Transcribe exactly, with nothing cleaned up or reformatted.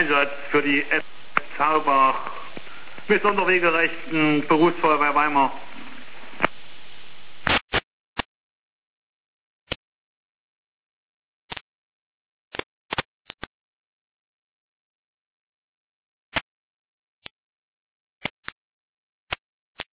Einsatz für die F Zaubach mit Sonderwegerechten Berufsfeuerwehr Weimar.